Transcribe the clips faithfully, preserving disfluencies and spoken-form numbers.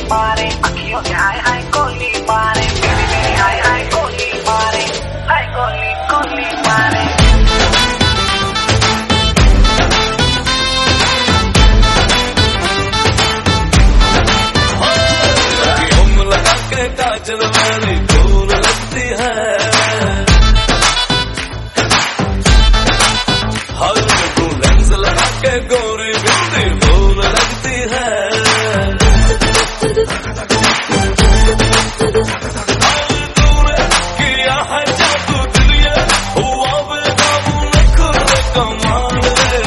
मारे, अखियों से हाय हाय गोली मारे, मेरी मेरी हाय हाय गोली मारे, हाय गोली गोली मारे। हम लगा के काजल मेरी दूर लगती है, हर तू लेंस लगा के गोरी बिंदी दूर लगती है। दूर किया है जादू दिलिया, हुआ बेकाबू न खुद कमाल,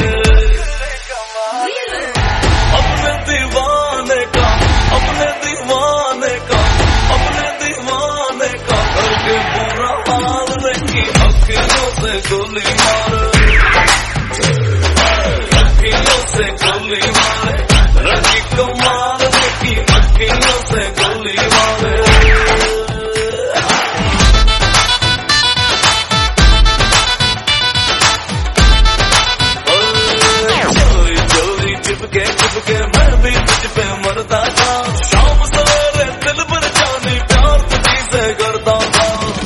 अपने दीवाने का अपने दीवाने का अपने दीवाने का करके बुरा हाल रखी अखियों से गोली मार, अखियों से गोली मारे, रखी कमाल रखी अखियों से गोली मारे। चोरी चोरी चिपके चिपके मैं भी तुझ पे मरता था, शाम सवेरे दिल पर जाने प्यार तुझी से करता था।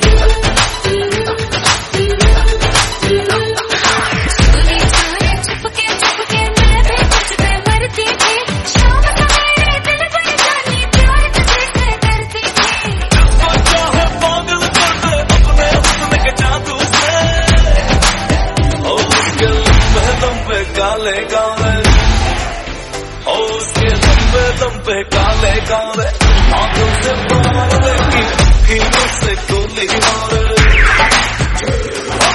काले काले ओ उसके लंबे लंबे काले काले आंखों से मार देखी अखियों से गोली मारे।